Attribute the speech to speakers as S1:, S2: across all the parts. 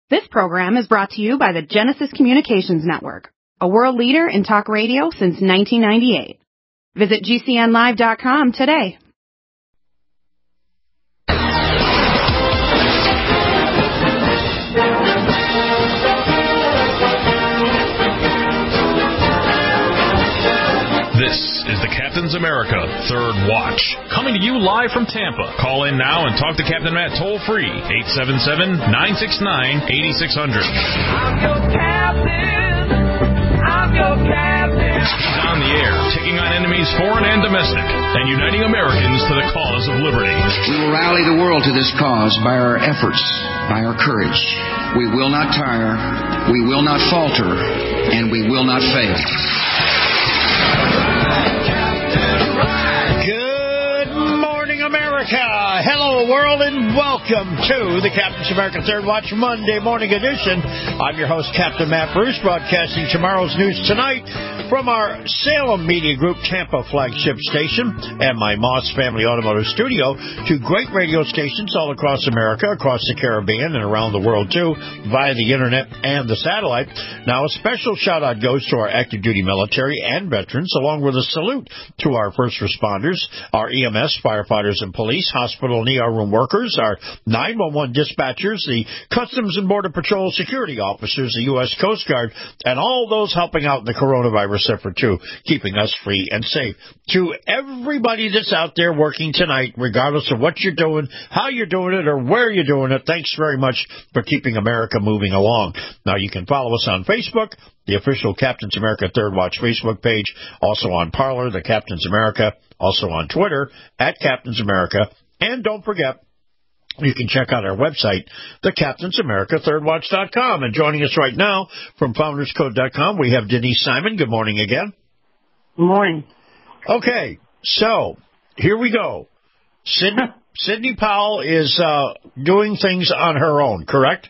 S1: This program is brought to you by the Genesis Communications Network, a world leader in talk radio since 1998. Visit GCNlive.com today.
S2: This is the Captain's America Third Watch, coming to you live from Tampa. Call in now and talk to Captain Matt toll-free, 877-969-8600.
S3: I'm your captain. I'm your captain.
S2: He's on the air, taking on enemies foreign and domestic, and uniting Americans to the cause of liberty.
S4: We will rally the world to this cause by our efforts, by our courage. We will not tire, we will not falter, and we will not fail.
S5: Good morning, America. Hello, world, and welcome to the Captain's America Third Watch Monday morning edition. I'm your host, Captain Matt Bruce, broadcasting tomorrow's news tonight from our Salem Media Group Tampa flagship station and my Moss Family Automotive Studio to great radio stations all across America, across the Caribbean, and around the world, too, via the Internet and the satellite. Now, a special shout-out goes to our active duty military and veterans, along with a salute to our first responders, our EMS, firefighters and police, hospital and ER room workers, our 911 dispatchers, the Customs and Border Patrol security officers, the U.S. Coast Guard, and all those helping out in the coronavirus effort, too, keeping us free and safe. To everybody that's out there working tonight, regardless of what you're doing, how you're doing it, or where you're doing it, thanks very much for keeping America moving along. Now, you can follow us on Facebook, the official Captain's America Third Watch Facebook page, also on Parler, the Captain's America, also on Twitter, at Captain's America, and don't forget, you can check out our website, thecaptainsamericathirdwatch.com. And joining us right now from founderscode.com, we have Denise Simon. Good morning again.
S6: Good morning.
S5: Okay, so here we go. Sidney Powell is doing things on her own, correct?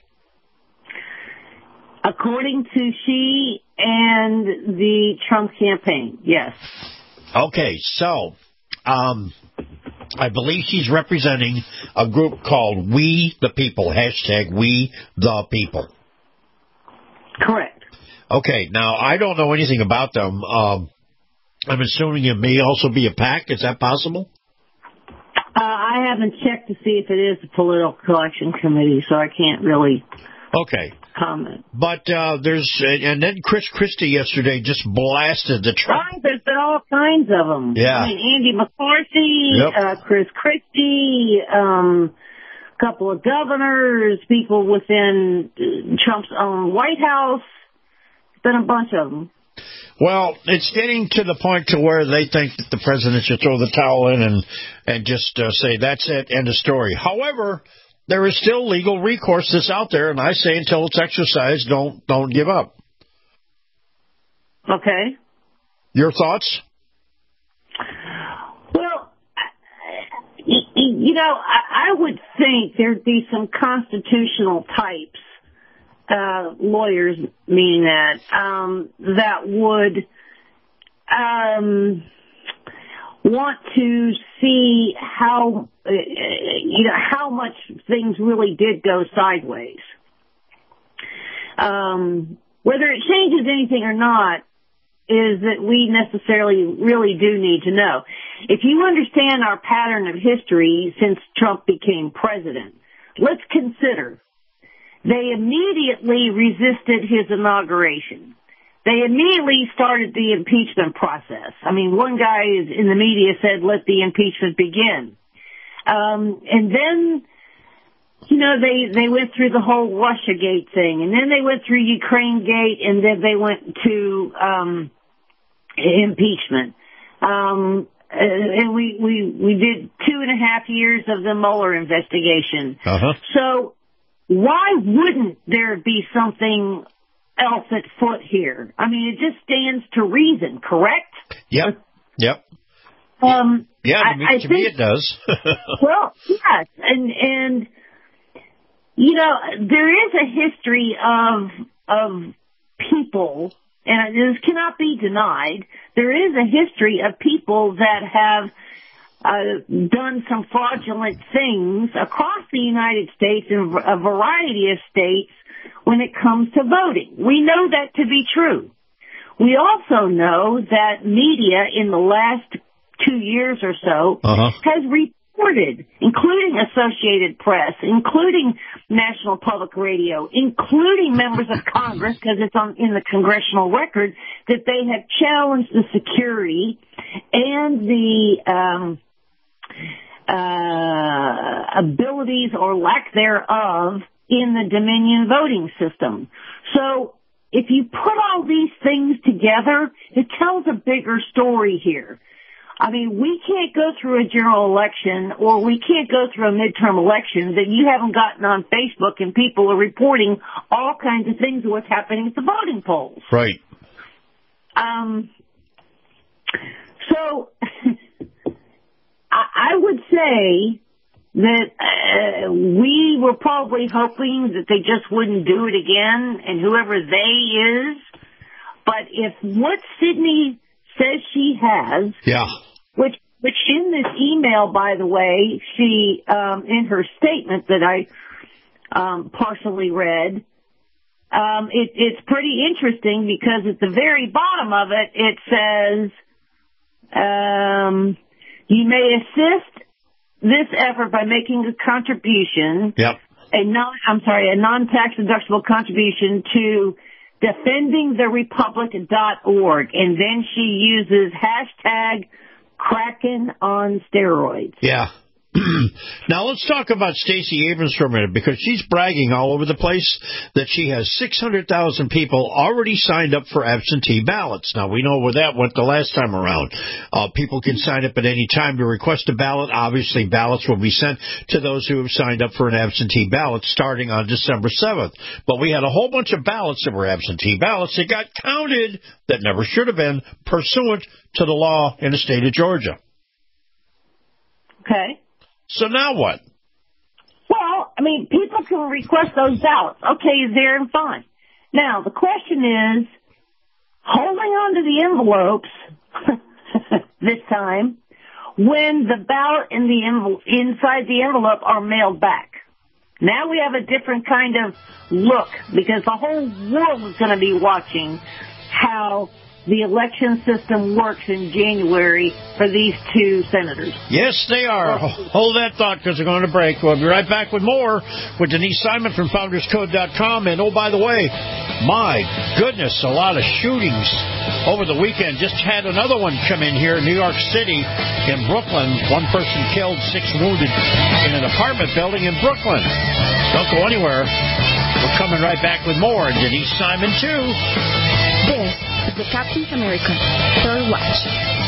S6: According to she and the Trump campaign, yes.
S5: Okay, so I believe she's representing a group called We the People, hashtag We the People.
S6: Correct.
S5: Okay, now I don't know anything about them. I'm assuming it may also be a PAC. Is that possible?
S6: I haven't checked to see if it is a political action committee, so I can't really comment.
S5: But and then Chris Christie yesterday just blasted the Trump.
S6: Right, there's been all kinds of them.
S5: Yeah.
S6: I mean, Andy McCarthy, Chris Christie, a couple of governors, people within Trump's own White House. It's been a bunch of them.
S5: Well, it's getting to the point to where they think that the president should throw the towel in and just say, that's it, end of story. However, there is still legal recourse that's out there, and I say until it's exercised, don't give up.
S6: Okay.
S5: Your thoughts?
S6: Well, I would think there'd be some constitutional types, lawyers meaning that would want to see how much things really did go sideways. Whether it changes anything or not is that we necessarily really do need to know. If you understand our pattern of history since Trump became president, let's consider they immediately resisted his inauguration. They immediately started the impeachment process. I mean, one guy in the media said, let the impeachment begin. And then, they went through the whole Russiagate thing, and then they went through Ukrainegate, and then they went to impeachment. And we did 2.5 years of the Mueller investigation.
S5: Uh-huh.
S6: So why wouldn't there be something else at foot here? I mean, it just stands to reason, correct?
S5: Yep. To me it does.
S6: Well, yes, and there is a history of people, and this cannot be denied. There is a history of people that have done some fraudulent things across the United States in a variety of states when it comes to voting. We know that to be true. We also know that media in the last 2 years or so has reported, including Associated Press, including National Public Radio, including members of Congress, because it's in the congressional record, that they have challenged the security and the abilities or lack thereof in the Dominion voting system. So if you put all these things together, it tells a bigger story here. I mean, we can't go through a general election or we can't go through a midterm election that you haven't gotten on Facebook and people are reporting all kinds of things of what's happening at the voting polls.
S5: Right.
S6: So I would say that we were probably hoping that they just wouldn't do it again, and whoever they is. But if what Sydney says she has, which in this email, by the way, she in her statement that I partially read, it's pretty interesting because at the very bottom of it, it says, you may assist this effort by making a contribution, a non-tax deductible contribution to defendingtherepublic.org, and then she uses hashtag Kraken on steroids.
S5: Yeah. Now let's talk about Stacey Abrams for a minute, because she's bragging all over the place that she has 600,000 people already signed up for absentee ballots. Now we know where that went the last time around. People can sign up at any time to request a ballot. Obviously, ballots will be sent to those who have signed up for an absentee ballot starting on December 7th. But we had a whole bunch of ballots that were absentee ballots that got counted that never should have been, pursuant to the law in the state of Georgia.
S6: Okay.
S5: So now what?
S6: Well, I mean, people can request those ballots. Okay, there and fine. Now, the question is, holding on to the envelopes this time, when the ballot and the inside the envelope are mailed back. Now we have a different kind of look, because the whole world is going to be watching how the election system works in January for these two senators.
S5: Yes, they are. Hold that thought, because we're going to break. We'll be right back with more with Denise Simon from FoundersCode.com. And, oh, by the way, my goodness, a lot of shootings over the weekend. Just had another one come in here in New York City, in Brooklyn. One person killed, 6 wounded in an apartment building in Brooklyn. Don't go anywhere. We're coming right back with more. Denise Simon, too.
S7: This is the Captain America Third Watch.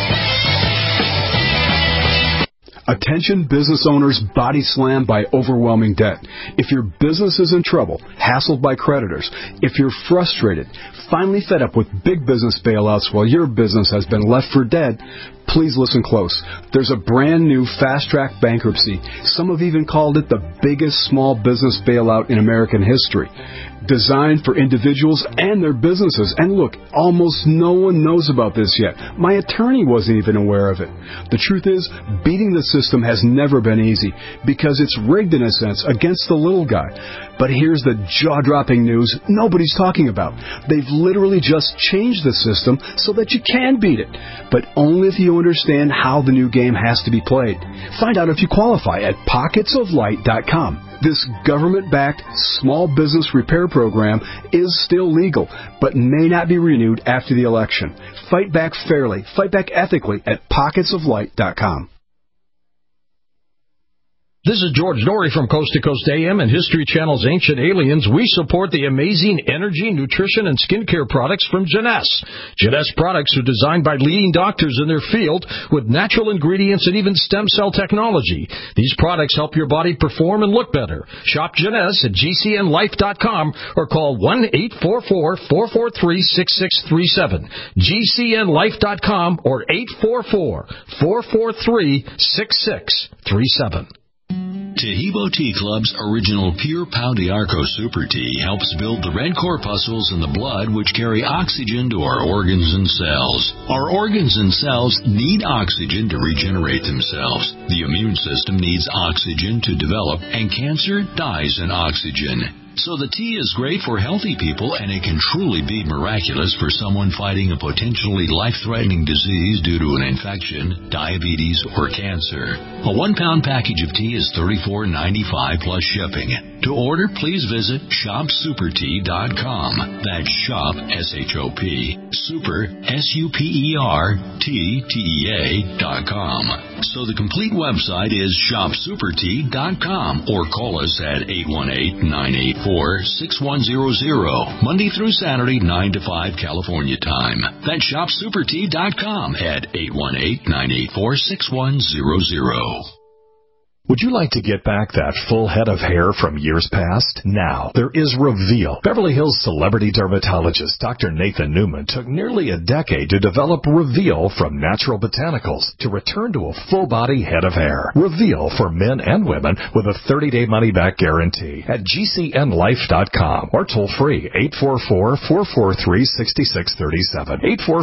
S8: Attention business owners body slammed by overwhelming debt. If your business is in trouble, hassled by creditors, if you're frustrated, finally fed up with big business bailouts while your business has been left for dead, please listen close. There's a brand new fast-track bankruptcy. Some have even called it the biggest small business bailout in American history. Designed for individuals and their businesses. And look, almost no one knows about this yet. My attorney wasn't even aware of it. The truth is, beating the system has never been easy because it's rigged in a sense against the little guy. But here's the jaw-dropping news nobody's talking about. They've literally just changed the system so that you can beat it, but only if you understand how the new game has to be played. Find out if you qualify at pocketsoflight.com. This government-backed small business repair program is still legal, but may not be renewed after the election. Fight back fairly, fight back ethically at pocketsoflight.com.
S9: This is George Norrie from Coast to Coast AM and History Channel's Ancient Aliens. We support the amazing energy, nutrition, and skincare products from Jeunesse. Jeunesse products are designed by leading doctors in their field with natural ingredients and even stem cell technology. These products help your body perform and look better. Shop Jeunesse at GCNlife.com or call 1-844-443-6637. GCNlife.com or 844-443-6637.
S10: Taheebo Tea Club's original Pure Pau d'Arco Super Tea helps build the red corpuscles in the blood which carry oxygen to our organs and cells. Our organs and cells need oxygen to regenerate themselves. The immune system needs oxygen to develop, and cancer dies in oxygen. So the tea is great for healthy people, and it can truly be miraculous for someone fighting a potentially life-threatening disease due to an infection, diabetes, or cancer. A 1-pound package of tea is $34.95 plus shipping. To order, please visit shopsupertea.com. That's shop, S-H-O-P, super, S-U-P-E-R-T-T-E-A.com. So the complete website is shopsupertea.com or call us at 818-984-6100, Monday through Saturday, 9 to 5 California time. That's shopsupertea.com at 818-984-6100.
S11: Would you like to get back that full head of hair from years past? Now, there is Reveal. Beverly Hills celebrity dermatologist Dr. Nathan Newman took nearly a decade to develop Reveal from natural botanicals to return to a full-body head of hair. Reveal for men and women with a 30-day money-back guarantee at GCNlife.com or toll-free 844-443-6637.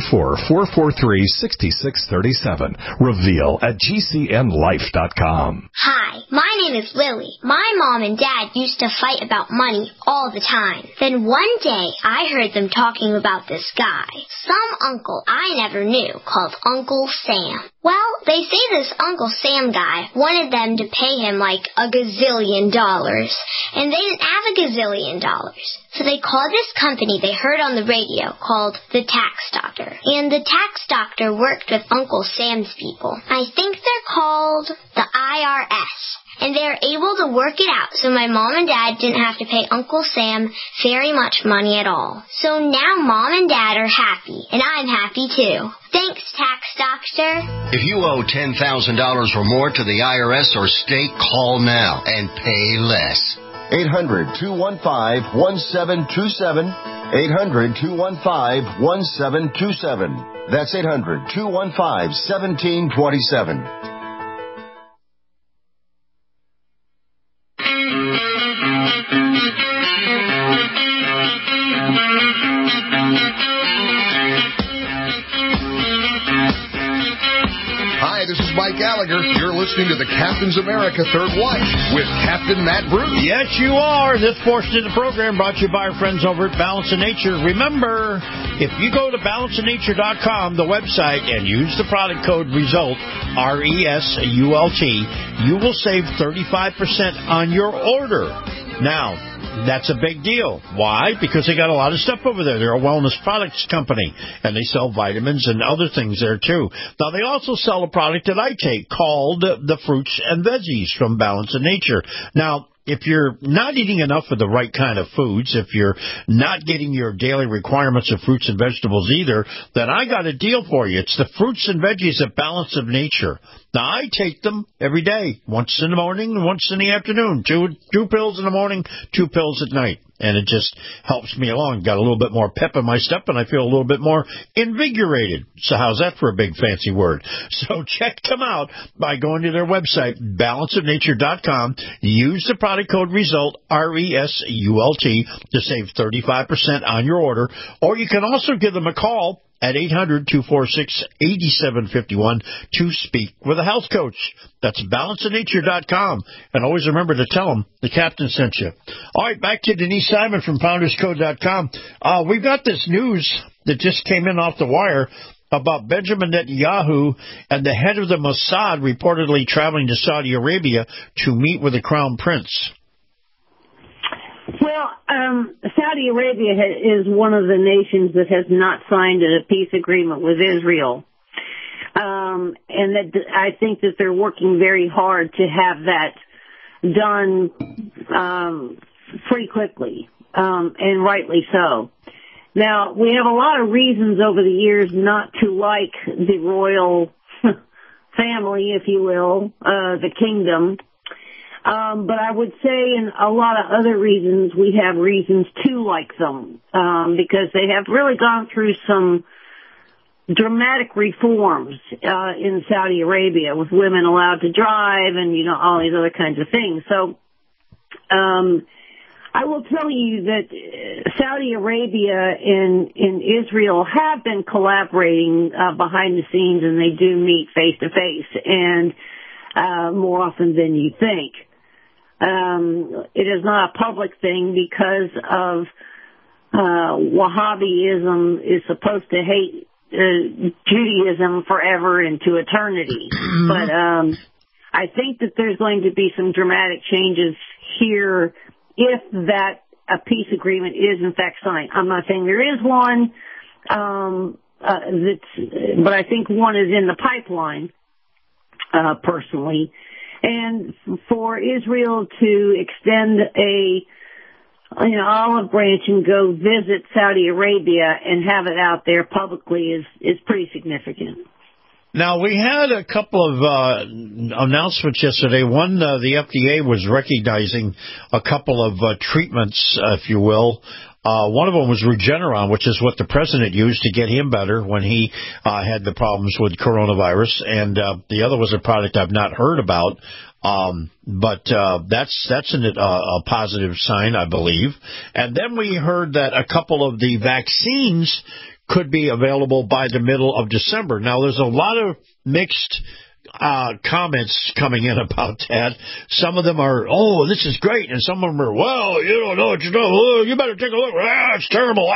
S11: 844-443-6637. Reveal at GCNlife.com.
S12: Hi, my name is Lily. My mom and dad used to fight about money all the time. Then one day, I heard them talking about this guy, some uncle I never knew, called Uncle Sam. Well, they say this Uncle Sam guy wanted them to pay him like $1 gazillion, and they didn't have $1 gazillion. So they called this company they heard on the radio called the Tax Doctor. And the Tax Doctor worked with Uncle Sam's people. I think they're called the IRS. And they were able to work it out so my mom and dad didn't have to pay Uncle Sam very much money at all. So now mom and dad are happy, and I'm happy too. Thanks, Tax Doctor.
S13: If you owe $10,000 or more to the IRS or state, call now and pay less. 800-215-1727. 800-215-1727. That's 800-215-1727.
S14: Hi, this is Mike Gallagher. You're listening to the Captain's America Third Watch with Captain Matt Bruce.
S5: Yes, you are. This portion of the program brought to you by our friends over at Balance of Nature. Remember, if you go to balanceofnature.com, the website, and use the product code RESULT, RESULT, you will save 35% on your order. Now, that's a big deal. Why? Because they got a lot of stuff over there. They're a wellness products company, and they sell vitamins and other things there, too. Now, they also sell a product that I take called the Fruits and Veggies from Balance of Nature. Now, if you're not eating enough of the right kind of foods, if you're not getting your daily requirements of fruits and vegetables either, then I got a deal for you. It's the Fruits and Veggies at Balance of Nature. Now, I take them every day, once in the morning and once in the afternoon. Two pills in the morning, 2 pills at night. And it just helps me along. Got a little bit more pep in my step, and I feel a little bit more invigorated. So how's that for a big fancy word? So check them out by going to their website, balanceofnature.com. Use the product code RESULT, RESULT, to save 35% on your order. Or you can also give them a call at 800-246-8751 to speak with a health coach. That's balanceofnature.com. And always remember to tell them the captain sent you. All right, back to Denise Simon from founderscode.com. We've got this news that just came in off the wire about Benjamin Netanyahu and the head of the Mossad reportedly traveling to Saudi Arabia to meet with the crown prince.
S6: Well, Saudi Arabia is one of the nations that has not signed a peace agreement with Israel. And that I think that they're working very hard to have that done pretty quickly, and rightly so. Now, we have a lot of reasons over the years not to like the royal family, if you will, the kingdom. But I would say in a lot of other reasons, we have reasons to like them, because they have really gone through some dramatic reforms in Saudi Arabia, with women allowed to drive and, all these other kinds of things. So I will tell you that Saudi Arabia and Israel have been collaborating behind the scenes, and they do meet face to face, and more often than you think. It is not a public thing because of Wahhabism is supposed to hate Judaism forever into eternity. But I think that there's going to be some dramatic changes here if that a peace agreement is in fact signed. I'm not saying there is one, but I think one is in the pipeline, personally. And for Israel to extend a olive branch and go visit Saudi Arabia and have it out there publicly is pretty significant.
S5: Now, we had a couple of announcements yesterday. One, the FDA was recognizing a couple of treatments, if you will. One of them was Regeneron, which is what the president used to get him better when he had the problems with coronavirus. And the other was a product I've not heard about. But that's a positive sign, I believe. And then we heard that a couple of the vaccines could be available by the middle of December. Now, there's a lot of mixed comments coming in about that. Some of them are, oh, this is great, and some of them are, well, you don't know what you know. You better take a look. It's terrible.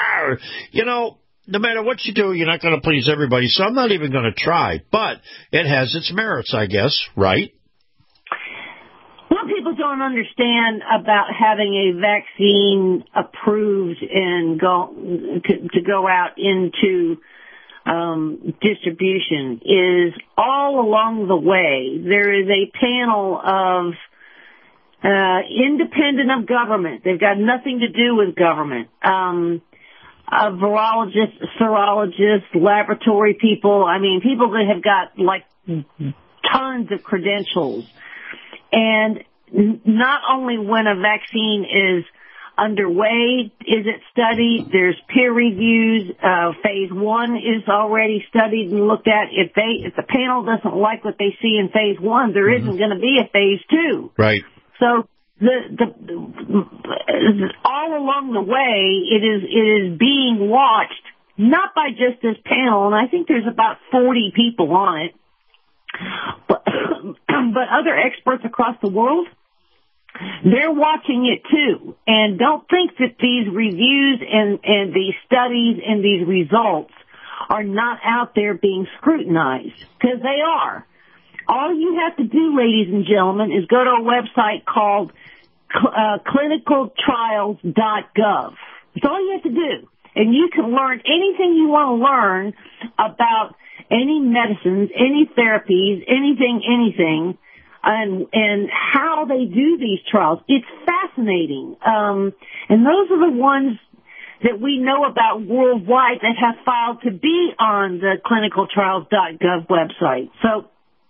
S5: No matter what you do, you're not going to please everybody, so I'm not even going to try. But it has its merits, I guess, right?
S6: What people don't understand about having a vaccine approved and to go out into distribution is all along the way there is a panel of independent of government. They've got nothing to do with government. Virologists, serologists, laboratory people. I mean, people that have got like tons of credentials. And not only when a vaccine is underway is it studied, there's peer reviews, phase 1 is already studied and looked at. If the panel doesn't like what they see in phase 1, there isn't going to be a phase 2.
S5: Right.
S6: So all along the way it is being watched, not by just this panel, and I think there's about 40 people on it, but other experts across the world, they're watching it too. And don't think that these reviews and these studies and these results are not out there being scrutinized, because they are. All you have to do, ladies and gentlemen, is go to a website called clinicaltrials.gov. That's all you have to do. And you can learn anything you want to learn about any medicines, any therapies, anything, and how they do these trials. It's fascinating. And those are the ones that we know about worldwide that have filed to be on the clinicaltrials.gov website. So,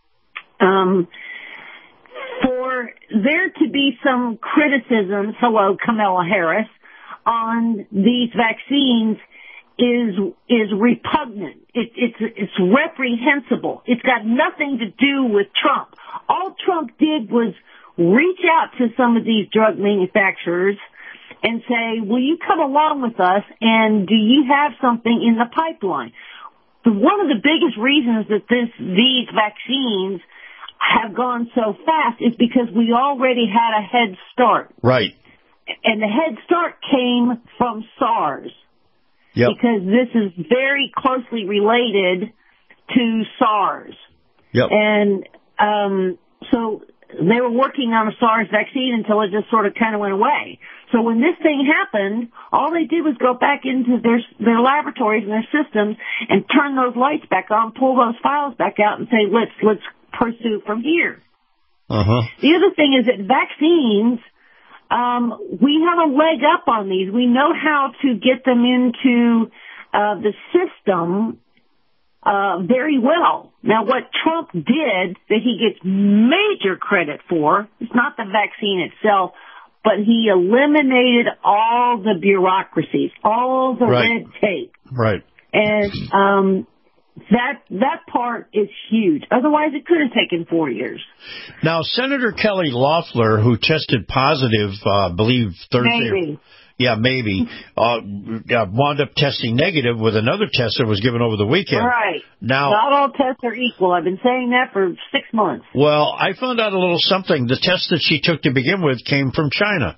S6: for there to be some criticism, hello, Kamala Harris, on these vaccines is repugnant. It's reprehensible. It's got nothing to do with Trump. All Trump did was reach out to some of these drug manufacturers and say, will you come along with us, and do you have something in the pipeline? One of the biggest reasons that these vaccines have gone so fast is because we already had a head start.
S5: Right.
S6: And the head start came from SARS.
S5: Yep.
S6: Because this is very closely related to SARS.
S5: Yep.
S6: And so they were working on a SARS vaccine until it just sort of kind of went away. So when this thing happened, all they did was go back into their laboratories and their systems and turn those lights back on, pull those files back out, and say, let's pursue from here.
S5: Uh-huh.
S6: The other thing is that vaccines, we have a leg up on these. We know how to get them into the system very well. Now, what Trump did that he gets major credit for, it's not the vaccine itself, but he eliminated all the bureaucracies, all the red tape.
S5: Right.
S6: And that part is huge. Otherwise, it could have taken 4 years.
S5: Now, Senator Kelly Loeffler, who tested positive, I believe Thursday.
S6: Maybe.
S5: Yeah, maybe. Wound up testing negative with another test that was given over the weekend.
S6: Right.
S5: Now,
S6: not all tests are equal. I've been saying that for 6 months.
S5: Well, I found out a little something. The test that she took to begin with came from China.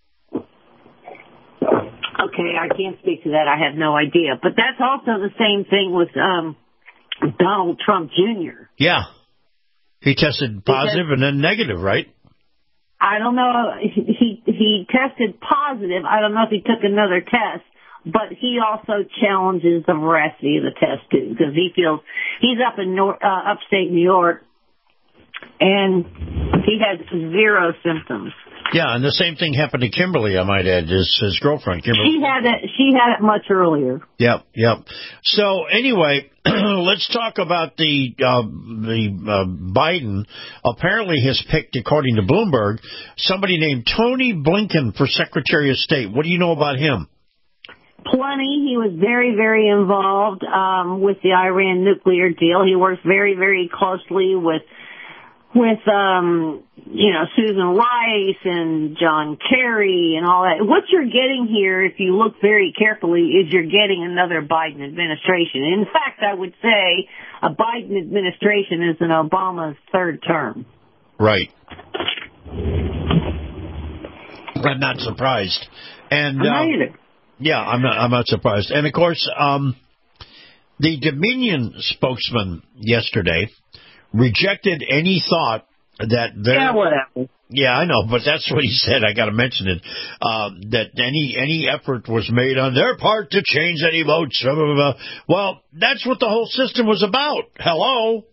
S6: Okay, I can't speak to that. I have no idea. But that's also the same thing with Donald Trump Jr.
S5: Yeah. He tested positive and then negative, right?
S6: I don't know. He tested positive. I don't know if he took another test, but he also challenges the veracity of the test too, because he feels he's up in upstate New York, and he had 0 symptoms.
S5: Yeah, and the same thing happened to Kimberly, I might add, his girlfriend, Kimberly.
S6: She had it much earlier.
S5: Yep. So anyway, let's talk about the Biden apparently has picked, according to Bloomberg, somebody named Tony Blinken for Secretary of State. What do you know about him?
S6: Plenty. He was very, very involved with the Iran nuclear deal. He works very, very closely with Susan Rice and John Kerry and all that. What you're getting here, if you look very carefully, is you're getting another Biden administration. In fact, I would say a Biden administration is an Obama's third term.
S5: Right. I'm not surprised. And
S6: I'm not either.
S5: Yeah, I'm not surprised. And of course, the Dominion spokesman yesterday rejected any thought that
S6: whatever.
S5: Yeah, I know, but that's what he said. I got to mention it. That any effort was made on their part to change any votes. Blah, blah, blah. Well, that's what the whole system was about. Hello.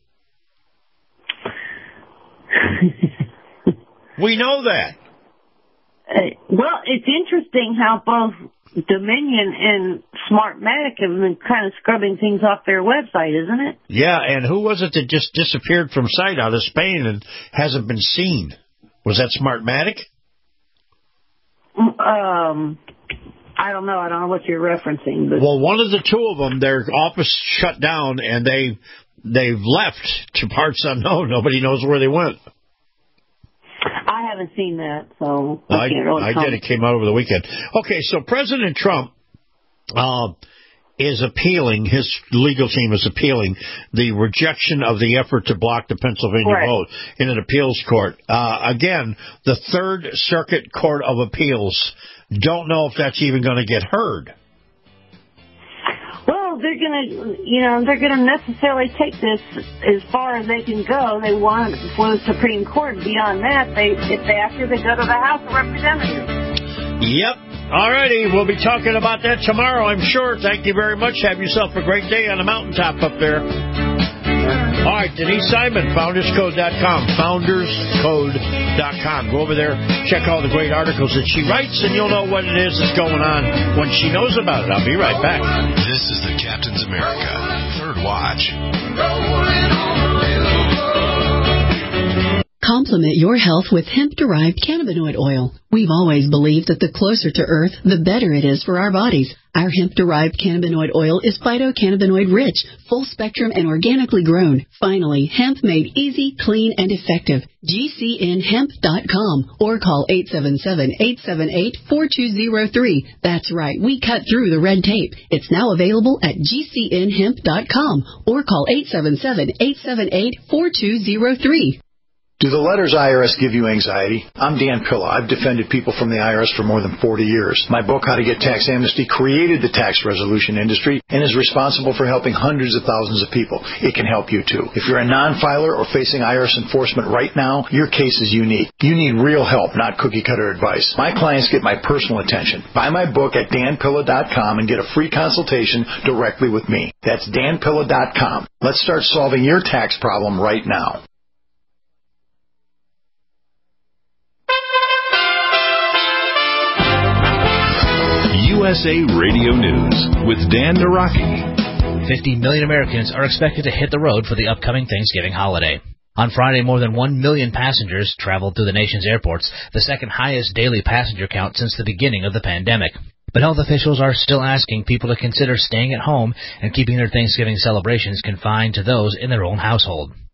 S5: We know that.
S6: Well, it's interesting how both Dominion and Smartmatic have been kind of scrubbing things off their website, isn't it?
S5: Yeah, and who was it that just disappeared from sight out of Spain and hasn't been seen? Was that Smartmatic?
S6: I don't know. I don't know what you're referencing. But...
S5: Well, one of the two of them, their office shut down, and they've left to parts unknown. Nobody knows where they went.
S6: I haven't seen that, so I can't really
S5: I did. It came out over the weekend. Okay, so President Trump is appealing, his legal team is appealing the rejection of the effort to block the Pennsylvania vote in an appeals court. Again, the Third Circuit Court of Appeals. Don't know if that's even going to get heard.
S6: Well, they're going to necessarily take this as far as they can go. They want it before the Supreme Court. Beyond that, after they go to the House of Representatives.
S5: Yep. All righty. We'll be talking about that tomorrow, I'm sure. Thank you very much. Have yourself a great day on the mountaintop up there. All right, Denise Simon, founderscode.com, founderscode.com. Go over there, check all the great articles that she writes, and you'll know what it is that's going on when she knows about it. I'll be right back.
S10: This is the Captain's America Third Watch.
S15: Complement your health with hemp-derived cannabinoid oil. We've always believed that the closer to Earth, the better it is for our bodies. Our hemp-derived cannabinoid oil is phytocannabinoid-rich, full-spectrum, and organically grown. Finally, hemp made easy, clean, and effective. GCNhemp.com or call 877-878-4203. That's right, we cut through the red tape. It's now available at GCNhemp.com or call 877-878-4203.
S16: Do the letters IRS give you anxiety? I'm Dan Pilla. I've defended people from the IRS for more than 40 years. My book, How to Get Tax Amnesty, created the tax resolution industry and is responsible for helping hundreds of thousands of people. It can help you, too. If you're a non-filer or facing IRS enforcement right now, your case is unique. You need real help, not cookie-cutter advice. My clients get my personal attention. Buy my book at danpilla.com and get a free consultation directly with me. That's danpilla.com. Let's start solving your tax problem right now.
S2: USA Radio News with Dan Naraki.
S17: 50 million Americans are expected to hit the road for the upcoming Thanksgiving holiday. On Friday, more than 1 million passengers traveled through the nation's airports, the second highest daily passenger count since the beginning of the pandemic. But health officials are still asking people to consider staying at home and keeping their Thanksgiving celebrations confined to those in their own household.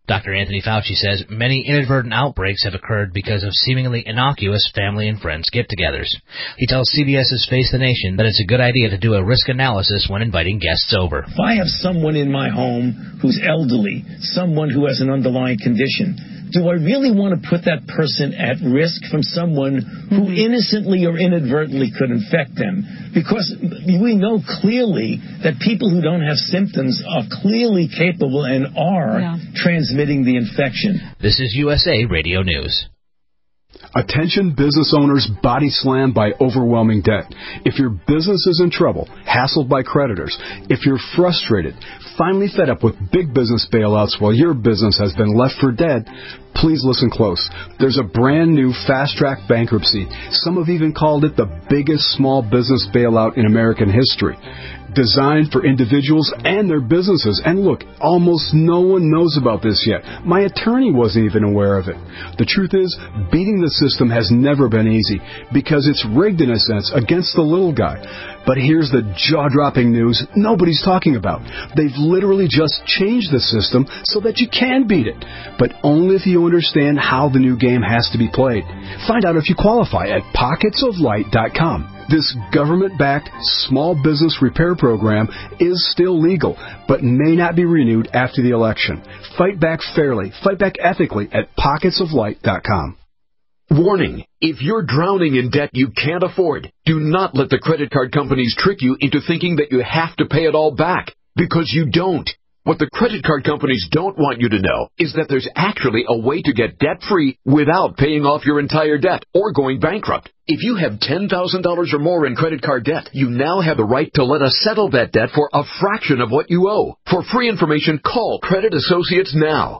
S17: Dr. Anthony Fauci says many inadvertent outbreaks have occurred because of seemingly innocuous family and friends get-togethers. He tells CBS's Face the Nation that it's a good idea to do a risk analysis when inviting guests over.
S18: If I have someone in my home who's elderly, someone who has an underlying condition, do I really want to put that person at risk from someone who innocently or inadvertently could infect them? Because we know clearly that people who don't have symptoms are clearly capable and are transmitting the infection.
S17: This is USA Radio News.
S8: Attention business owners body slammed by overwhelming debt. If your business is in trouble, hassled by creditors, if you're frustrated, finally fed up with big business bailouts while your business has been left for dead, please listen close. There's a brand new fast-track bankruptcy. Some have even called it the biggest small business bailout in American history. Designed for individuals and their businesses. And look, almost no one knows about this yet. My attorney wasn't even aware of it. The truth is, beating the system has never been easy because it's rigged in a sense against the little guy. But here's the jaw-dropping news nobody's talking about. They've literally just changed the system so that you can beat it, but only if you understand how the new game has to be played. Find out if you qualify at pocketsoflight.com. This government-backed small business repair program is still legal, but may not be renewed after the election. Fight back fairly, fight back ethically at pocketsoflight.com.
S19: Warning, if you're drowning in debt you can't afford, do not let the credit card companies trick you into thinking that you have to pay it all back, because you don't. What the credit card companies don't want you to know is that there's actually a way to get debt-free without paying off your entire debt or going bankrupt. If you have $10,000 or more in credit card debt, you now have the right to let us settle that debt for a fraction of what you owe. For free information, call Credit Associates now.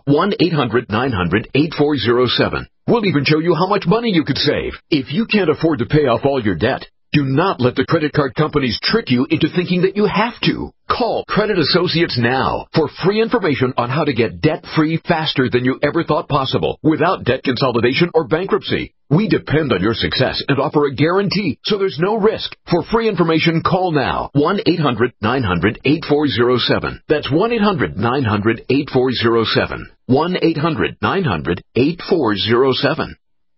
S19: 1-800-900-8407. We'll even show you how much money you could save. If you can't afford to pay off all your debt, do not let the credit card companies trick you into thinking that you have to. Call Credit Associates now for free information on how to get debt-free faster than you ever thought possible without debt consolidation or bankruptcy. We depend on your success and offer a guarantee, so there's no risk. For free information, call now. 1-800-900-8407. That's 1-800-900-8407. 1-800-900-8407.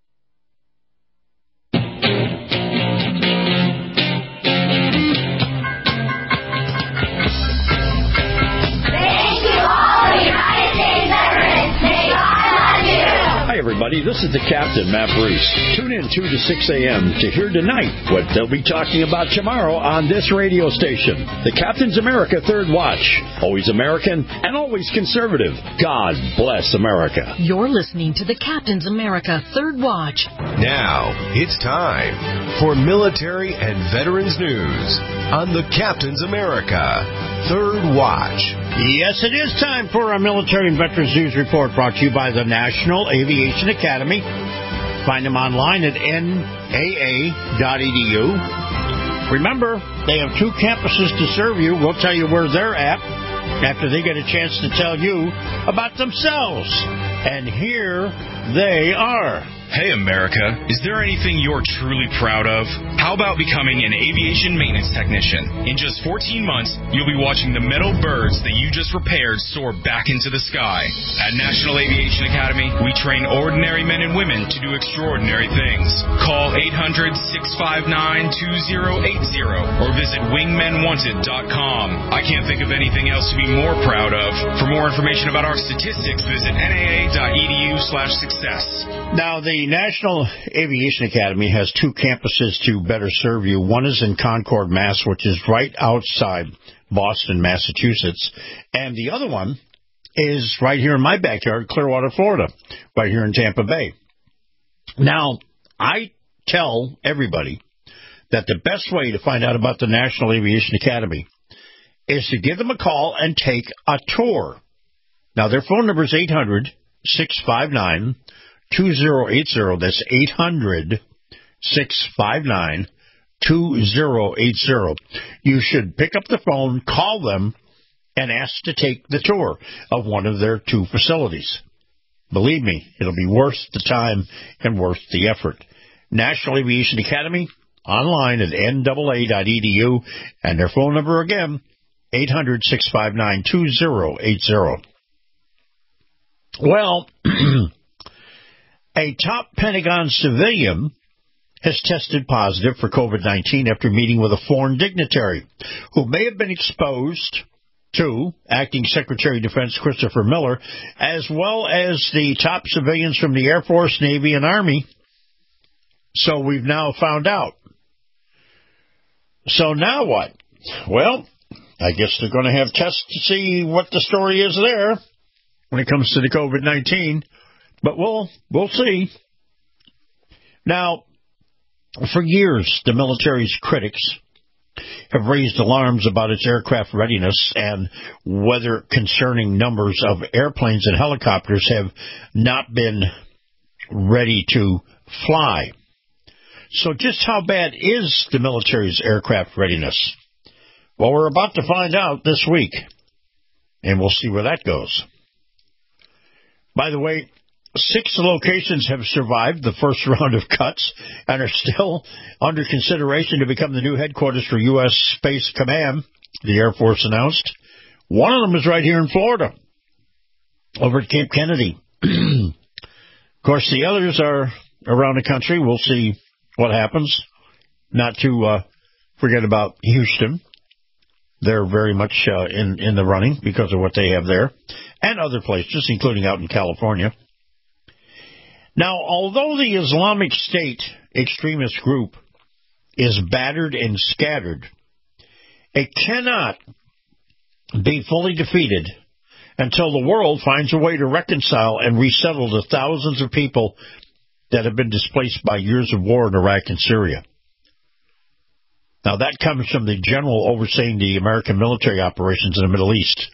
S5: Hi, everybody. This is the Captain, Matt Bruce. Tune in 2 to 6 a.m. to hear tonight what they'll be talking about tomorrow on this radio station. The Captain's America Third Watch. Always American and always conservative. God bless America.
S20: You're listening to the Captain's America Third Watch.
S21: Now, it's time for military and veterans news on the Captain's America Third Watch.
S5: Yes, it is time for our Military and Veterans News Report, brought to you by the National Aviation Academy. Find them online at naa.edu. Remember, they have 2 campuses to serve you. We'll tell you where they're at after they get a chance to tell you about themselves. And here they are.
S22: Hey, America, is there anything you're truly proud of? How about becoming an aviation maintenance technician? In just 14 months, you'll be watching the metal birds that you just repaired soar back into the sky. At National Aviation Academy, we train ordinary men and women to do extraordinary things. Call 800-659-2080 or visit wingmenwanted.com. I can't think of anything else to be more proud of. For more information about our statistics, visit naa.edu/success.
S5: Now, the National Aviation Academy has 2 campuses to better serve you. One is in Concord, Mass., which is right outside Boston, Massachusetts. And the other one is right here in my backyard, Clearwater, Florida, right here in Tampa Bay. Now, I tell everybody that the best way to find out about the National Aviation Academy is to give them a call and take a tour. Now, their phone number is 800-659-2080. That's 800-659-2080. You should pick up the phone, call them, and ask to take the tour of one of their 2 facilities. Believe me, it'll be worth the time and worth the effort. National Aviation Academy, online at naa.edu, and their phone number again, 800-659-2080. Well, a top Pentagon civilian has tested positive for COVID-19 after meeting with a foreign dignitary who may have been exposed to Acting Secretary of Defense Christopher Miller, as well as the top civilians from the Air Force, Navy, and Army. So we've now found out. So now what? Well, I guess they're going to have tests to see what the story is there when it comes to the COVID-19. But we'll see. Now, for years, the military's critics have raised alarms about its aircraft readiness and whether concerning numbers of airplanes and helicopters have not been ready to fly. So just how bad is the military's aircraft readiness? Well, we're about to find out this week, and we'll see where that goes. By the way, 6 locations have survived the first round of cuts and are still under consideration to become the new headquarters for U.S. Space Command, the Air Force announced. One of them is right here in Florida, over at Cape Kennedy. Of course, the others are around the country. We'll see what happens. Not to forget about Houston. They're very much in the running because of what they have there, and other places, including out in California. Now, although the Islamic State extremist group is battered and scattered, it cannot be fully defeated until the world finds a way to reconcile and resettle the thousands of people that have been displaced by years of war in Iraq and Syria. Now, that comes from the general overseeing the American military operations in the Middle East.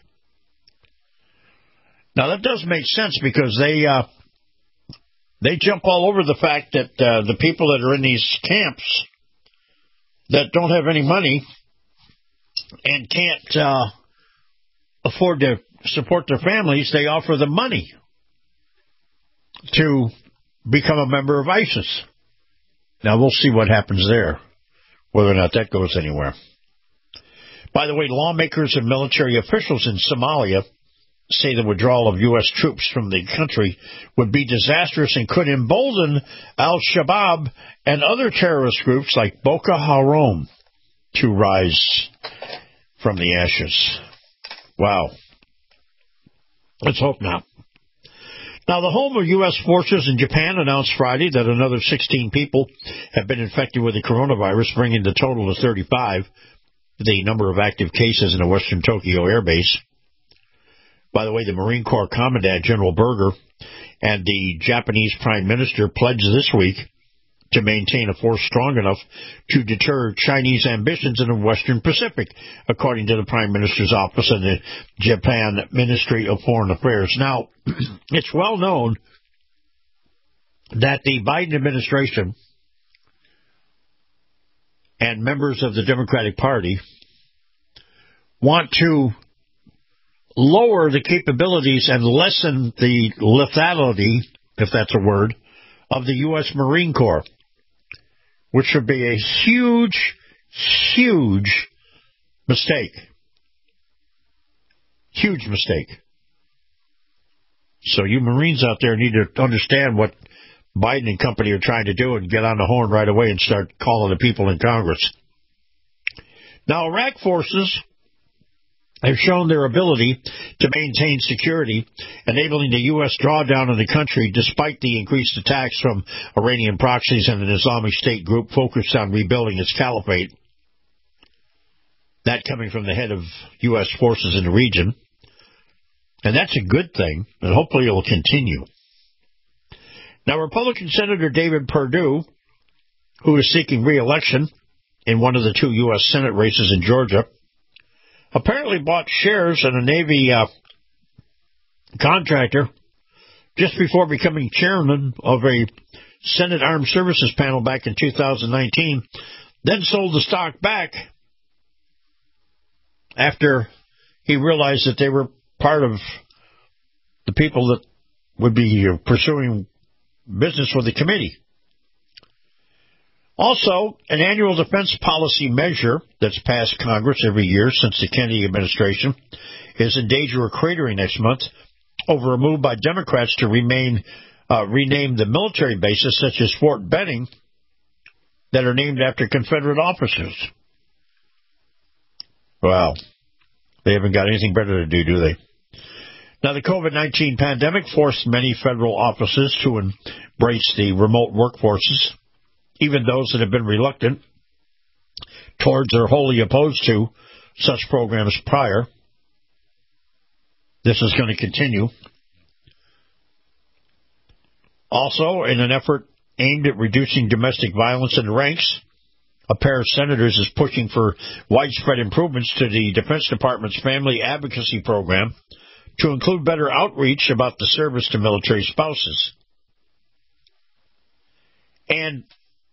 S5: Now, that does make sense because they jump all over the fact that the people that are in these camps that don't have any money and can't afford to support their families, they offer them money to become a member of ISIS. Now, we'll see what happens there, whether or not that goes anywhere. By the way, lawmakers and military officials in Somalia say the withdrawal of U.S. troops from the country would be disastrous and could embolden al-Shabaab and other terrorist groups like Boko Haram to rise from the ashes. Wow. Let's hope not. Now, the home of U.S. forces in Japan announced Friday that another 16 people have been infected with the coronavirus, bringing the total to 35, the number of active cases in the Western Tokyo Air Base. By the way, the Marine Corps Commandant, General Berger, and the Japanese Prime Minister pledged this week to maintain a force strong enough to deter Chinese ambitions in the Western Pacific, according to the Prime Minister's office and the Japan Ministry of Foreign Affairs. Now, it's well known that the Biden administration and members of the Democratic Party want to lower the capabilities and lessen the lethality, if that's a word, of the U.S. Marine Corps, which would be a huge, huge mistake. Huge mistake. So you Marines out there need to understand what Biden and company are trying to do and get on the horn right away and start calling the people in Congress. Now, Iraq forces have shown their ability to maintain security, enabling the U.S. drawdown of the country despite the increased attacks from Iranian proxies and an Islamic State group focused on rebuilding its caliphate. That coming from the head of U.S. forces in the region. And that's a good thing, and hopefully it will continue. Now, Republican Senator David Perdue, who is seeking re-election in one of the 2 U.S. Senate races in Georgia, apparently bought shares in a Navy contractor just before becoming chairman of a Senate Armed Services panel back in 2019, then sold the stock back after he realized that they were part of the people that would be pursuing business with the committee. Also, an annual defense policy measure that's passed Congress every year since the Kennedy administration is in danger of cratering next month over a move by Democrats to rename the military bases, such as Fort Benning, that are named after Confederate officers. Well, they haven't got anything better to do they? Now, the COVID-19 pandemic forced many federal offices to embrace the remote workforces, even those that have been reluctant towards or wholly opposed to such programs prior. This is going to continue. Also, in an effort aimed at reducing domestic violence in the ranks, a pair of senators is pushing for widespread improvements to the Defense Department's Family Advocacy Program to include better outreach about the service to military spouses. And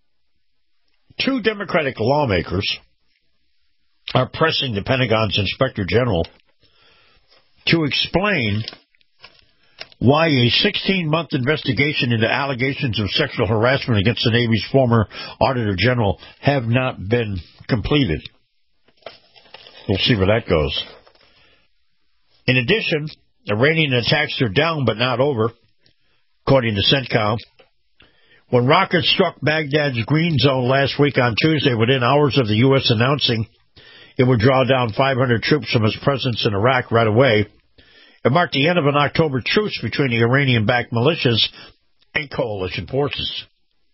S5: 2 Democratic lawmakers are pressing the Pentagon's Inspector General to explain why a 16-month investigation into allegations of sexual harassment against the Navy's former Auditor General have not been completed. We'll see where that goes. In addition, Iranian attacks are down but not over, according to CENTCOM. When rockets struck Baghdad's green zone last week on Tuesday, within hours of the U.S. announcing it would draw down 500 troops from its presence in Iraq right away, it marked the end of an October truce between the Iranian-backed militias and coalition forces.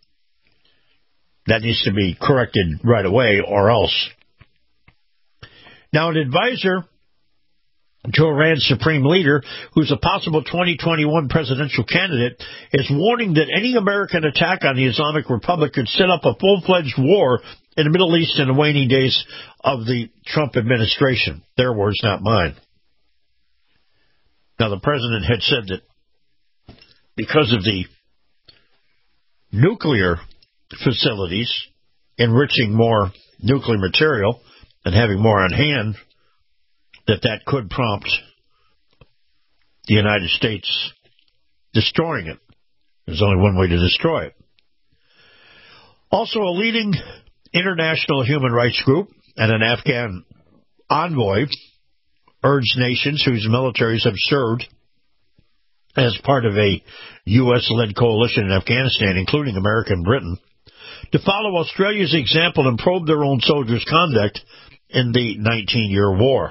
S5: That needs to be corrected right away or else. Now, an advisor to Iran's supreme leader, who's a possible 2021 presidential candidate, is warning that any American attack on the Islamic Republic could set up a full-fledged war in the Middle East in the waning days of the Trump administration. Their words, not mine. Now, the president had said that because of the nuclear facilities enriching more nuclear material and having more on hand, that could prompt the United States destroying it. There's only one way to destroy it. Also, a leading international human rights group and an Afghan envoy urged nations whose militaries have served as part of a U.S.-led coalition in Afghanistan, including America and Britain, to follow Australia's example and probe their own soldiers' conduct in the 19-year war.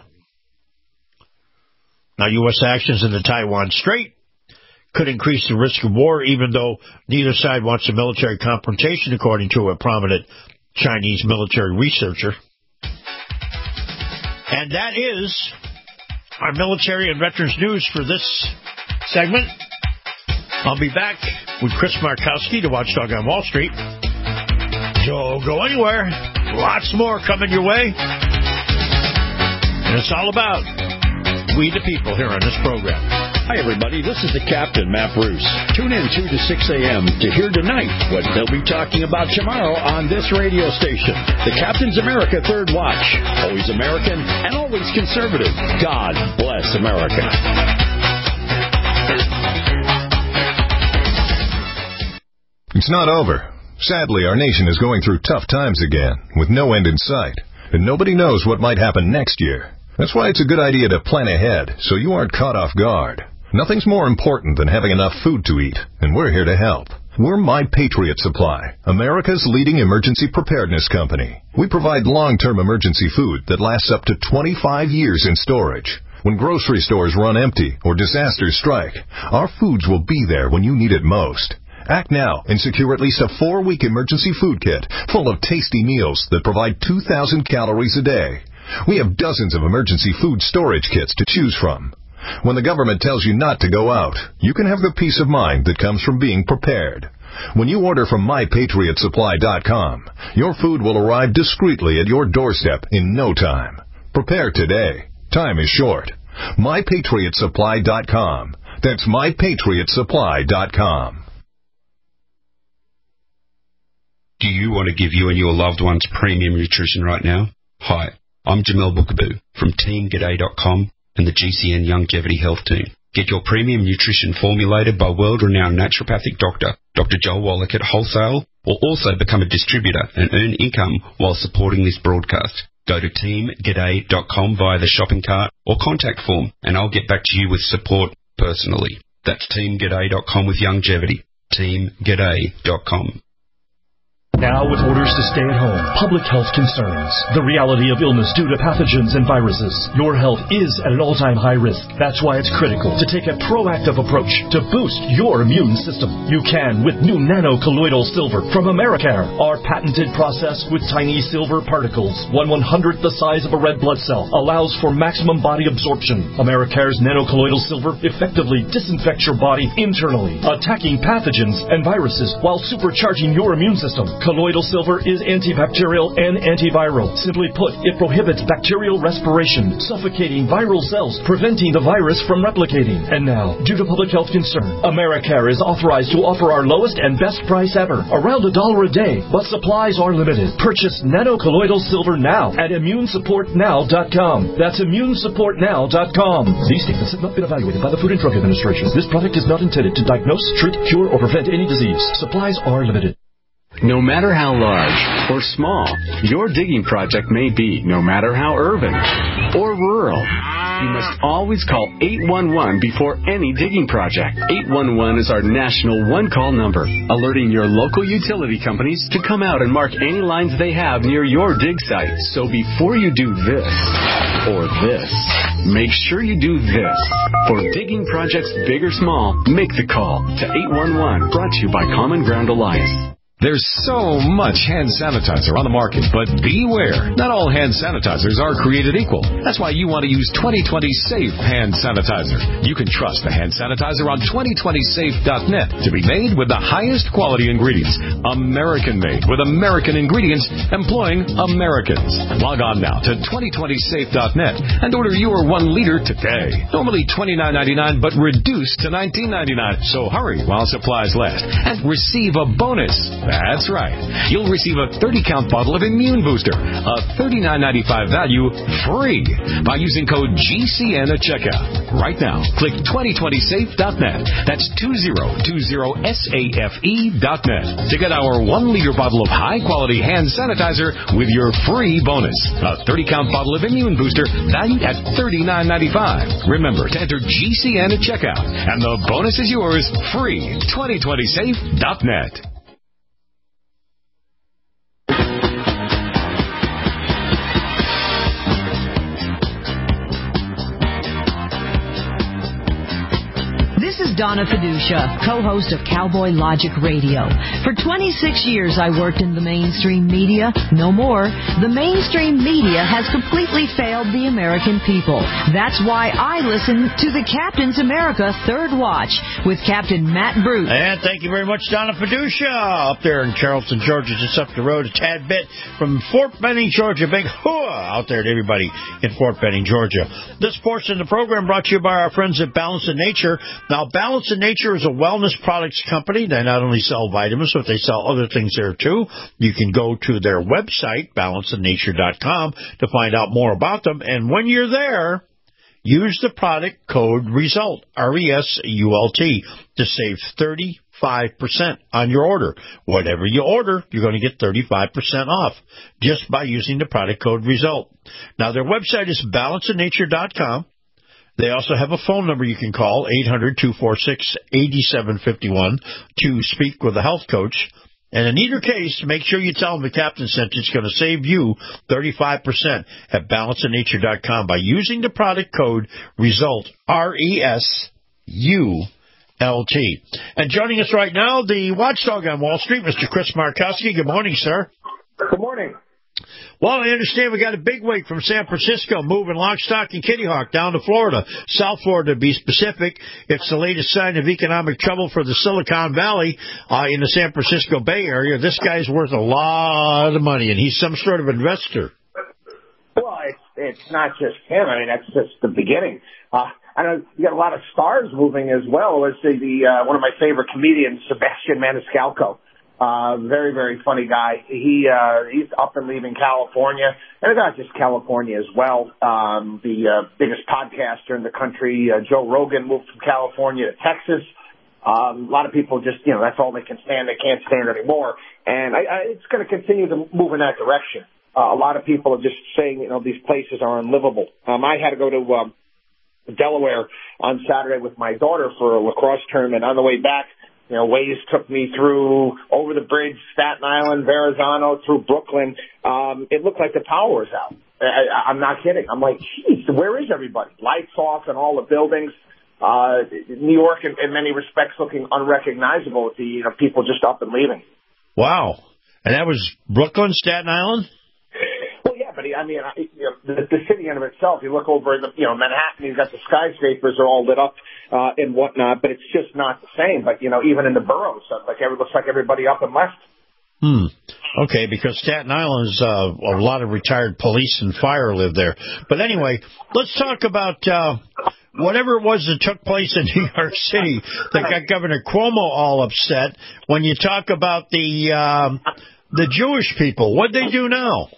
S5: Now, U.S. actions in the Taiwan Strait could increase the risk of war, even though neither side wants a military confrontation, according to a prominent Chinese military researcher. And that is our military and veterans news for this segment. I'll be back with Chris Markowski to Watchdog on Wall Street. Don't go anywhere. Lots more coming your way. And it's all about we the people here on this program.
S1: Hi, everybody. This is the Captain, Matt Bruce. Tune in 2 to 6 a.m. to hear tonight what they'll be talking about tomorrow on this radio station. The Captain's America Third Watch. Always American and always conservative. God bless America.
S21: It's not over. Sadly, our nation is going through tough times again, with no end in sight. And nobody knows what might happen next year. That's why it's a good idea to plan ahead, so you aren't caught off guard. Nothing's more important than having enough food to eat, and we're here to help. We're My Patriot Supply, America's leading emergency preparedness company. We provide long-term emergency food that lasts up to 25 years in storage. When grocery stores run empty or disasters strike, our foods will be there when you need it most. Act now and secure at least a 4-week emergency food kit full of tasty meals that provide 2,000 calories a day. We have dozens of emergency food storage kits to choose from. When the government tells you not to go out, you can have the peace of mind that comes from being prepared. When you order from MyPatriotSupply.com, your food will arrive discreetly at your doorstep in no time. Prepare today. Time is short. MyPatriotSupply.com. That's MyPatriotSupply.com.
S3: Do you want to give you and your loved ones premium nutrition right now? Hi, I'm Jamel Bookaboo from TeamGaday.com and the GCN Longevity Health Team. Get your premium nutrition formulated by world-renowned naturopathic doctor, Dr. Joel Wallach at Wholesale, or also become a distributor and earn income while supporting this broadcast. Go to TeamGaday.com via the shopping cart or contact form, and I'll get back to you with support personally. That's teamg'day.com with Youngevity. teamg'day.com.
S4: Now with orders to stay at home, public health concerns, the reality of illness due to pathogens and viruses, your health is at an all-time high risk. That's why it's critical to take a proactive approach to boost your immune system. You can with new nano-colloidal silver from Americare. Our patented process with tiny silver particles, 1/100th the size of a red blood cell, allows for maximum body absorption. Americare's nano-colloidal silver effectively disinfects your body internally, attacking pathogens and viruses while supercharging your immune system. Colloidal silver is antibacterial and antiviral. Simply put, it prohibits bacterial respiration, suffocating viral cells, preventing the virus from replicating. And now, due to public health concern, Americare is authorized to offer our lowest and best price ever, around $1 a day, but supplies are limited. Purchase nano-colloidal silver now at immunesupportnow.com. That's immunesupportnow.com. These statements have not been evaluated by the Food and Drug Administration. This product is not intended to diagnose, treat, cure, or prevent any disease. Supplies are limited.
S7: No matter how large or small your digging project may be, no matter how urban or rural, you must always call 811 before any digging project. 811 is our national one-call number, alerting your local utility companies to come out and mark any lines they have near your dig site. So before you do this or this, make sure you do this. For digging projects big or small, make the call to 811, brought to you by Common Ground Alliance.
S23: There's so much hand sanitizer on the market, but beware. Not all hand sanitizers are created equal. That's why you want to use 2020 Safe Hand Sanitizer. You can trust the hand sanitizer on 2020safe.net to be made with the highest quality ingredients. American-made with American ingredients, employing Americans. Log on now to 2020safe.net and order your 1 liter today. Normally $29.99, but reduced to $19.99. So hurry while supplies last and receive a bonus. That's right. You'll receive a 30-count bottle of Immune Booster, a $39.95 value, free by using code GCN at checkout. Right now, click 2020safe.net. That's 2020safe.net to get our 1-liter bottle of high-quality hand sanitizer with your free bonus. A 30-count bottle of Immune Booster valued at $39.95. Remember to enter GCN at checkout, and the bonus is yours free. 2020safe.net.
S20: This is Donna Fiducia, co-host of Cowboy Logic Radio. For 26 years, I worked in the mainstream media. No more. The mainstream media has completely failed the American people. That's why I listen to the Captain's America Third Watch with Captain Matt Bruce.
S5: And thank you very much, Donna Fiducia, up there in Charleston, Georgia, just up the road a tad bit from Fort Benning, Georgia. Big hooah out there to everybody in Fort Benning, Georgia. This portion of the program brought to you by our friends at Balance of Nature. Now, Balance of Nature is a wellness products company. They not only sell vitamins, but they sell other things there, too. You can go to their website, balanceofnature.com, to find out more about them. And when you're there, use the product code RESULT, R-E-S-U-L-T, to save 35% on your order. Whatever you order, you're going to get 35% off just by using the product code RESULT. Now, their website is balanceofnature.com. They also have a phone number you can call, 800-246-8751, to speak with a health coach. And in either case, make sure you tell them the Captain sent you. It's going to save you 35% at balanceofnature.com by using the product code RESULT, R-E-S-U-L-T. And joining us right now, the watchdog on Wall Street, Mr. Chris Markowski. Good morning, sir.
S24: Good morning.
S5: Well, I understand we got a big wig from San Francisco moving lock, stock, and kitty hawk down to Florida, South Florida to be specific. It's the latest sign of economic trouble for the Silicon Valley in the San Francisco Bay Area. This guy's worth a lot of money, and he's some sort of investor.
S24: Well, it's not just him. I mean, that's just the beginning. I know you got a lot of stars moving as well. Let's say one of my favorite comedians, Sebastian Maniscalco. Very, very funny guy. He's up and leaving California, and not just California as well. The biggest podcaster in the country, Joe Rogan, moved from California to Texas. A lot of people just, that's all they can stand. They can't stand anymore. And it's going to continue to move in that direction. A lot of people are just saying, these places are unlivable. I had to go to Delaware on Saturday with my daughter for a lacrosse tournament. On the way back, Waze took me through over the bridge, Staten Island, Verrazano, through Brooklyn. It looked like the power was out. I'm not kidding. I'm like, geez, where is everybody? Lights off in all the buildings. New York, in many respects, looking unrecognizable with the people just up and leaving.
S5: Wow. And that was Brooklyn, Staten Island?
S24: Well, yeah, but the city in of itself, you look over in Manhattan, you've got the skyscrapers are all lit up and whatnot, but it's just not the same. But, even in the boroughs, it looks like everybody up and left.
S5: Okay, because Staten Island is a lot of retired police and fire live there. But anyway, let's talk about whatever it was that took place in New York City that got Governor Cuomo all upset when you talk about the Jewish people. What'd they do now?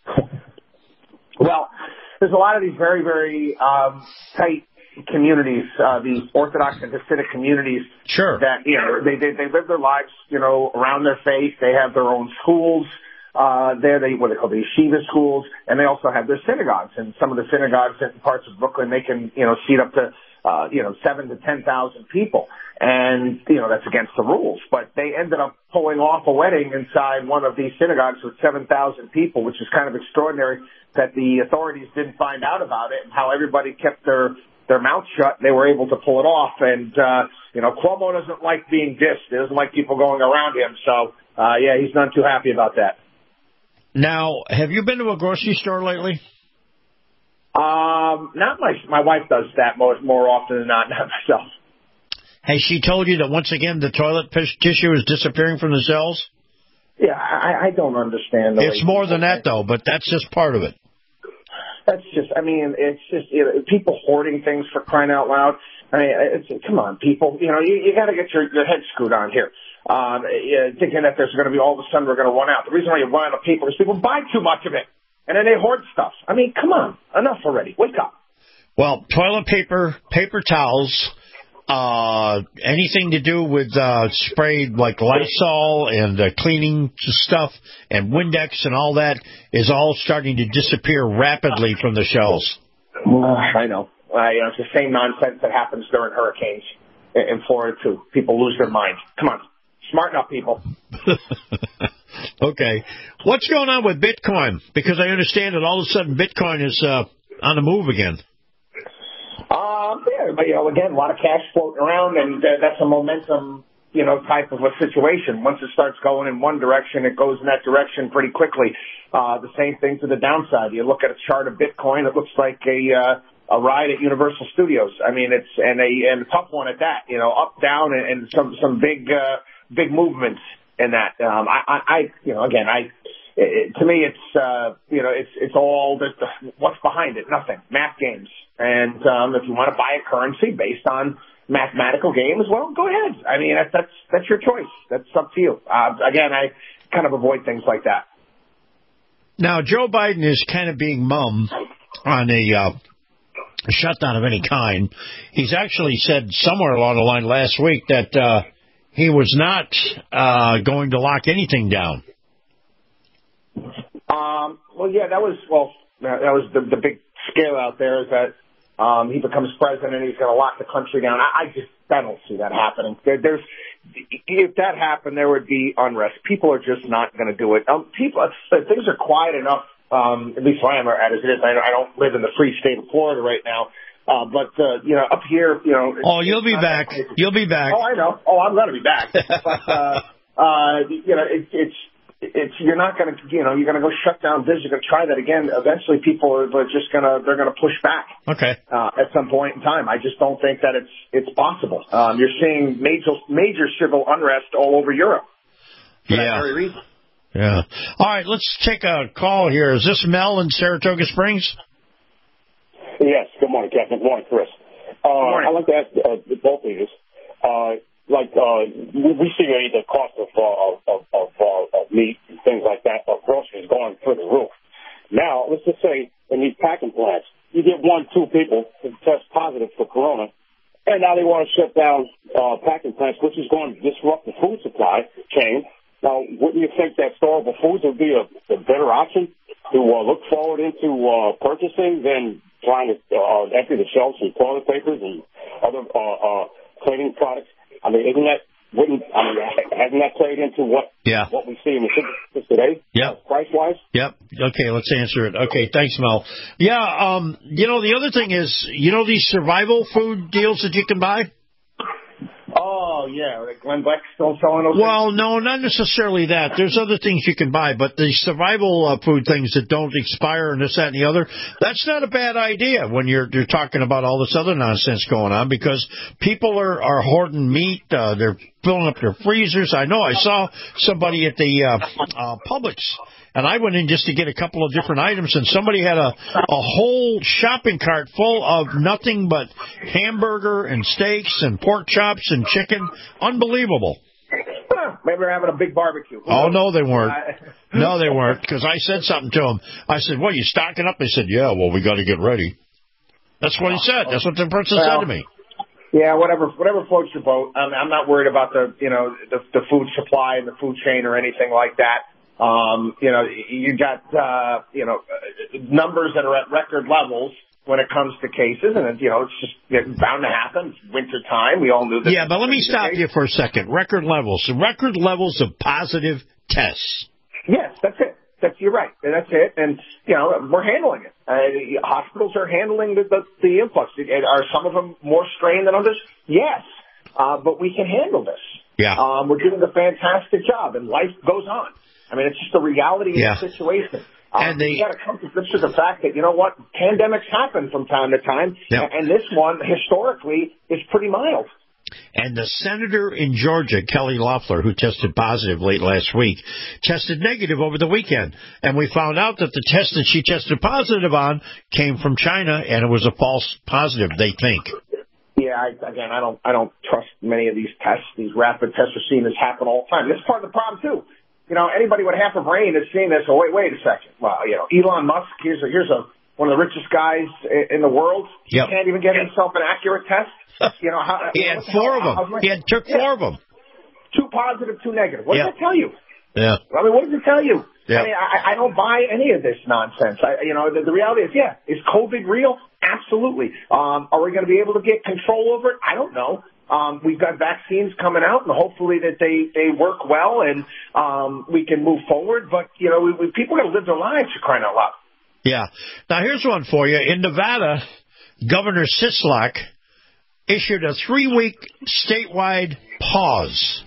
S24: Well, there's a lot of these very, very tight communities, these Orthodox and Hasidic communities.
S5: Sure.
S24: That they live their lives around their faith. They have their own schools. There, what they call the yeshiva schools, and they also have their synagogues. And some of the synagogues in parts of Brooklyn, they can seat up to 7,000 to 10,000 people, and that's against the rules. But they ended up pulling off a wedding inside one of these synagogues with 7,000 people, which is kind of extraordinary that the authorities didn't find out about it, and how everybody kept their mouth shut. They were able to pull it off, and Cuomo doesn't like being dissed. He doesn't like people going around him. So he's not too happy about that.
S5: Now, have you been to a grocery store lately?
S24: Not my wife does that more often than not myself.
S5: Has she told you that once again the toilet tissue is disappearing from the shelves?
S24: Yeah, I don't understand.
S5: It's more than that, though, but that's just part of it.
S24: That's just, it's just people hoarding things, for crying out loud. Come on, people. You got to get your head screwed on here. Thinking that there's going to be all of a sudden we're going to run out. The reason why you run out of paper is people buy too much of it, and then they hoard stuff. Come on, enough already. Wake up.
S5: Well, toilet paper, paper towels, anything to do with sprayed like Lysol and cleaning stuff and Windex and all that is all starting to disappear rapidly from the shelves.
S24: I know. It's the same nonsense that happens during hurricanes in Florida, too. People lose their minds. Come on. Smarten up, people.
S5: Okay. What's going on with Bitcoin? Because I understand that all of a sudden Bitcoin is on the move again.
S24: But again, a lot of cash floating around, and that's a momentum, type of a situation. Once it starts going in one direction, it goes in that direction pretty quickly. The same thing to the downside. You look at a chart of Bitcoin, it looks like a ride at Universal Studios. It's a tough one at that. Up, down, and some big movements in that. To me, it's all what's behind it. Nothing. Math games. And if you want to buy a currency based on mathematical games, well, go ahead. That's your choice. That's up to you. Again, I kind of avoid things like that.
S5: Now, Joe Biden is kind of being mum on a shutdown of any kind. He's actually said somewhere along the line last week that he was not going to lock anything down.
S24: That was the big scare out there is that he becomes president and he's going to lock the country down. I don't see that happening. If that happened, there would be unrest. People are just not going to do it. Things are quiet enough, at least where I am as it is. I don't live in the free state of Florida right now. But up here,
S5: you'll be back. You'll be back.
S24: Oh, I know. Oh, I'm going to be back. But, you're not going to, you're going to go shut down business. You're going to try that again. Eventually people are just they're going to push back.
S5: Okay.
S24: At some point in time. I just don't think that it's possible. You're seeing major civil unrest all over Europe. For that very reason.
S5: Yeah. All right. Let's take a call here. Is this Mel in Saratoga Springs?
S9: Yes. Good morning, Captain. Good morning, Chris.
S24: Good morning.
S9: I'd like to ask both of you this. We see the cost of meat and things like that, of groceries going through the roof. Now, let's just say in these packing plants, you get 1-2 people who test positive for corona, and now they want to shut down packing plants, which is going to disrupt the food supply chain. Now, wouldn't you think that storable foods would be a better option to look forward into purchasing than trying to empty the shelves with toilet papers and other cleaning products. I mean, hasn't that played into what we see in the supermarkets today?
S5: Yep.
S9: Price-wise?
S5: Yep. Okay, let's answer it. Okay, thanks, Mel. Yeah, the other thing is, these survival food deals that you can buy?
S24: Oh, yeah. Glenn Beck still selling those
S5: Well, no, not necessarily that. There's other things you can buy, but the survival food things that don't expire and this, that, and the other, that's not a bad idea when you're talking about all this other nonsense going on, because people are hoarding meat. They're filling up their freezers. I know I saw somebody at the Publix, and I went in just to get a couple of different items, and somebody had a whole shopping cart full of nothing but hamburger and steaks and pork chops and chicken. Unbelievable.
S24: Maybe they're having a big barbecue.
S5: Oh, no, they weren't. No, they weren't, because I said something to them. I said, "What, you stocking up?" They said, "Yeah, well, we got to get ready." That's what he said. That's what the person said to me.
S24: Yeah, whatever floats your boat. I'm not worried about the food supply and the food chain or anything like that. You got numbers that are at record levels when it comes to cases, and it's just bound to happen. It's winter time. We all knew that.
S5: Yeah, but let me stop you for a second. Record levels of positive tests.
S24: Yes, that's it. You're right. That's it. And we're handling it. Hospitals are handling the influx. Are some of them more strained than others? Yes, but we can handle this.
S5: Yeah,
S24: we're doing a fantastic job, and life goes on. I mean, it's just the reality of the situation. And you got to come to grips with the fact that, pandemics happen from time to time, and this one, historically, is pretty mild.
S5: And the senator in Georgia, Kelly Loeffler, who tested positive late last week, tested negative over the weekend. And we found out that the test that she tested positive on came from China, and it was a false positive, they think.
S24: Yeah, I don't trust many of these tests. These rapid tests are seen as happen all the time. This is part of the problem, too. Anybody with half a brain has seen this. Oh, wait a second. Well, Elon Musk, here's one of the richest guys in the world. He can't even get himself an accurate test.
S5: He had four of them. He took four of them.
S24: 2 positive, 2 negative. What does that tell you?
S5: Yeah.
S24: I mean, what does it tell you?
S5: Yeah.
S24: I mean, I don't buy any of this nonsense. The reality is, is COVID real? Absolutely. Are we going to be able to get control over it? I don't know. We've got vaccines coming out, and hopefully that they work well and we can move forward. But, people got to live their lives, for crying out loud.
S5: Yeah. Now, here's one for you. In Nevada, Governor Sisolak issued a 3-week statewide pause.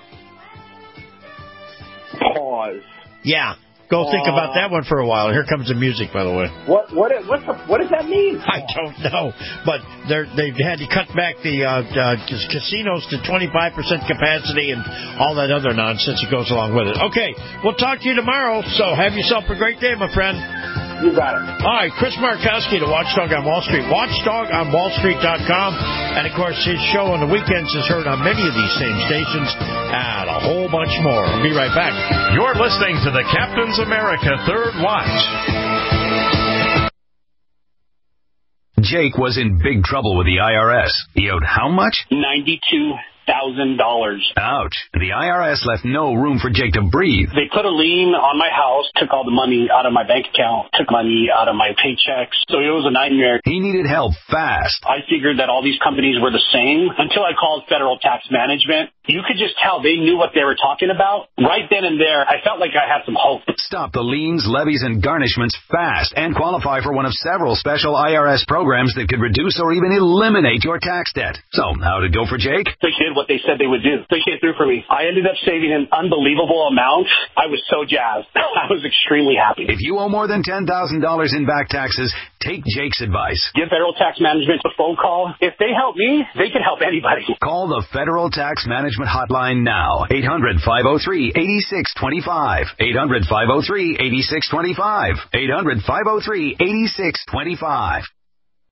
S24: Pause.
S5: Yeah. Go think about that one for a while. Here comes the music, by the way.
S24: What does that mean?
S5: I don't know, but they've had to cut back the casinos to 25% capacity and all that other nonsense that goes along with it. Okay, we'll talk to you tomorrow. So have yourself a great day, my friend.
S24: You got it.
S5: All right, Chris Markowski, the Watchdog on Wall Street. WatchdogOnWallStreet.com. And, of course, his show on the weekends is heard on many of these same stations and a whole bunch more. We'll be right back.
S2: You're listening to the Captain's America Third Watch.
S23: Jake was in big trouble with the IRS. He owed how much?
S11: $92,000.
S23: Ouch. The IRS left no room for Jake to breathe.
S11: They put a lien on my house, took all the money out of my bank account, took money out of my paychecks. So it was a nightmare.
S23: He needed help fast.
S11: I figured that all these companies were the same until I called Federal Tax Management. You could just tell they knew what they were talking about. Right then and there, I felt like I had some hope.
S23: Stop the liens, levies, and garnishments fast and qualify for one of several special IRS programs that could reduce or even eliminate your tax debt. So, how'd it go for Jake?
S11: They did what they said they would do. They came through for me. I ended up saving an unbelievable amount. I was so jazzed. I was extremely happy.
S23: If you owe more than $10,000 in back taxes, take Jake's advice.
S11: Give Federal Tax Management a phone call. If they help me, they can help anybody.
S23: Call the Federal Tax Management Hotline now. 800-503-8625. 800-503-8625. 800-503-8625.